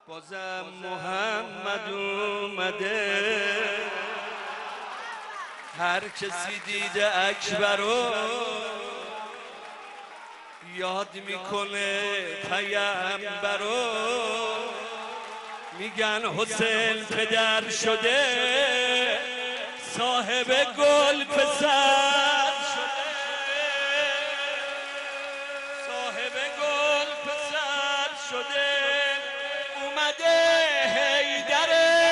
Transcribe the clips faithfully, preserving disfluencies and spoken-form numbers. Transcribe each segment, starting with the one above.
بازم محمد اومده، هر کسی دیده اکبرو یاد میکنه پیامبرو. میگن حسین پدر شده، صاحب گل پسر شده، صاحب گل پسر شده. اومده حیدر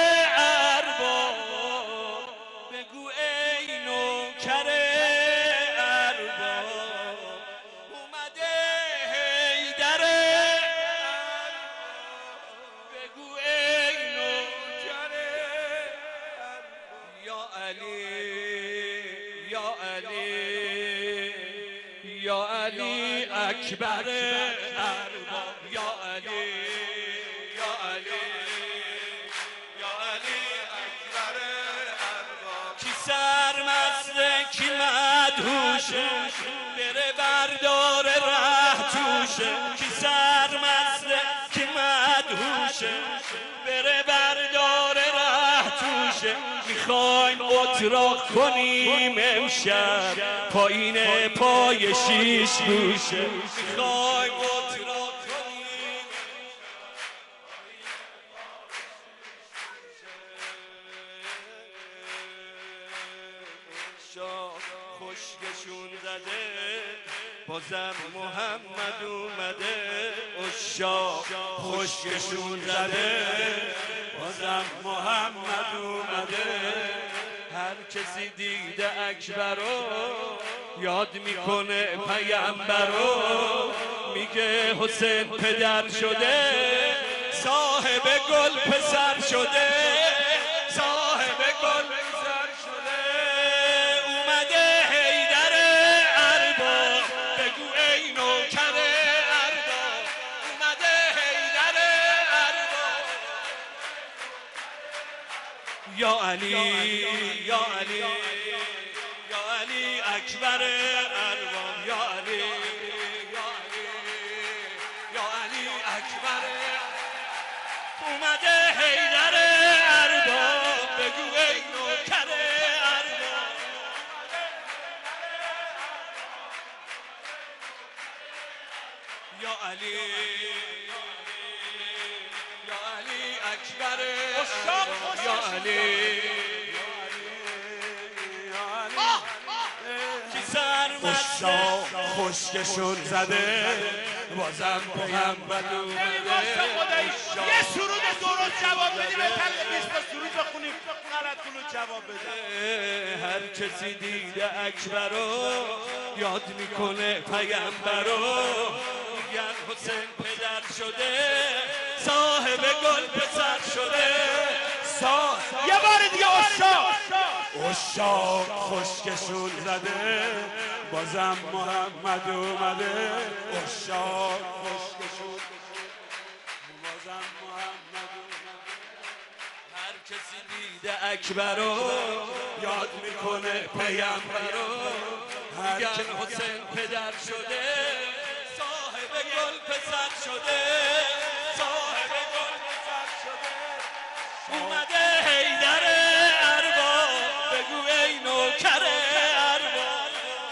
ارباب، بگو ای نوکر ارباب. اومده حیدر ارباب، بگو ای نوکر ارباب. یا علی یا علی یا علی اکبر ارباب. یا علی سرمسته کی مدهوشه، بره بردار ره توشه. کی سرمسته کی مدهوشه، بره بردار ره توشه. میخوایم اتراق کنیم امشب، پایین پای شیش گوشه. میخوایم اتراق کنیم خشکشون زده، بازم محمد اومده. عشاق خشکشون زده، بازم محمد اومده. هر کسی دیده اکبرو یاد میکنه پیامبرو. میگه حسین پدر شده، صاحب گل پسر شده، صاحب گل پسر شده. اومده حیدر ارباب، بگو ای نوکر ارباب. اومده حیدر ارباب. یا علی یا علی یا علی اکبر ارباب. یا علی یا علی یا علی اکبر. اومده حیدر ارباب، بگو ای نوکر ارباب. یا علی یا علی اکبر ارباب. یا علی عشاق خشکشون زده، بازم محمد اومده. یه سرود درست جواب بدی، به تل بیست تا سرود بخونیم غلطونو جواب بده. هر کسی دیده اکبرو یاد میکنه پیامبرو. میگن حسین پدر شده، صاحب گل پسر شده. یه بار دیگه عشاق عشاق خشکشون زده، بازم محمد اومده. عشاق خشکشون، بازم محمد اومده. هر کسی دیده اکبرو یاد میکنه پیامبرو. میگن حسین پدر شده، صاحب گل پسر شده، صاحب گل پسر شده. اومده حیدر ارباب، بگو ای نوکر ارباب.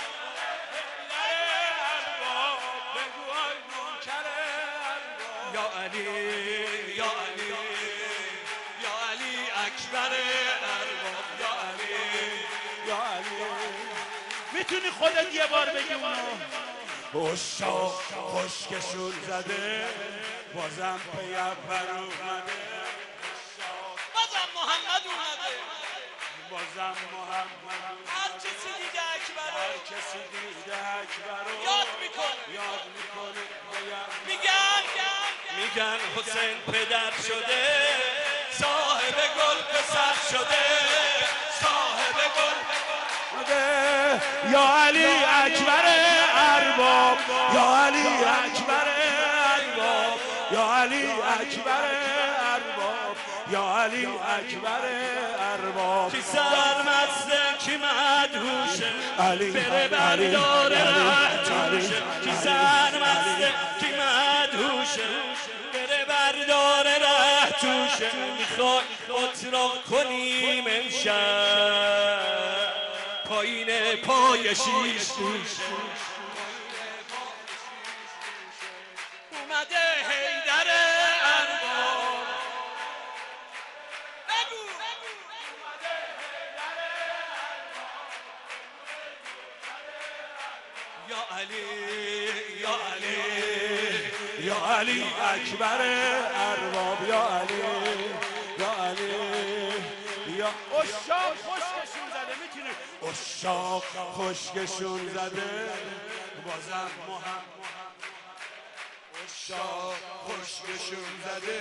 بگو ای نوکر ارباب. یا علی یا علی یا علی اکبر ارباب. یا علی یا علی. میتونی خودت یه بار بگی اونو؟ عشاق خشکشون زده، بازم پیامبر اومده. بازم محمد اومده، بازم محمد اومده. هر کسی دیده اکبرو، هر کسی دیده اکبرو یاد میکنه، یاد میکنه. میگن میگن حسین پدر شده، صاحب گل پسر شده، صاحب گل شده. یا علی اکبر ارباب، یا علی اکبر ارباب، یا علی اکبر ارباب، یا علی اکبر ارباب. کی سرمسته کی مدهوشه، بره بردار ره توشه. کی سرمسته کی مدهوشه، بره بردار ره توشه میخوای اتراق کنیم امشب پایین پای شیش توشه اومده حیدر ارباب بگو یا علی یا علی یا علی اکبر ارباب یا علی یا علی یا اشاق خشکشون زده میتونه اشاق خشکشون زده بازم محمد اشاق خشکشون زده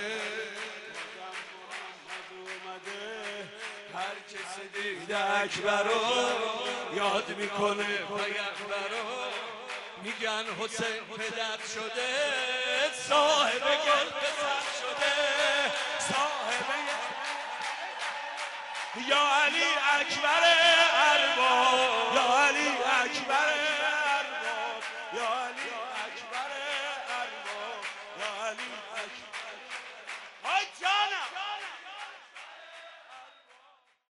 اومده هر کسی دیده اکبر رو یاد میکنه پیغمبر رو میگن حسین پدر شده صاحب گل پسر شده صاحب یا علی اکبر ارباب یا علی اکبر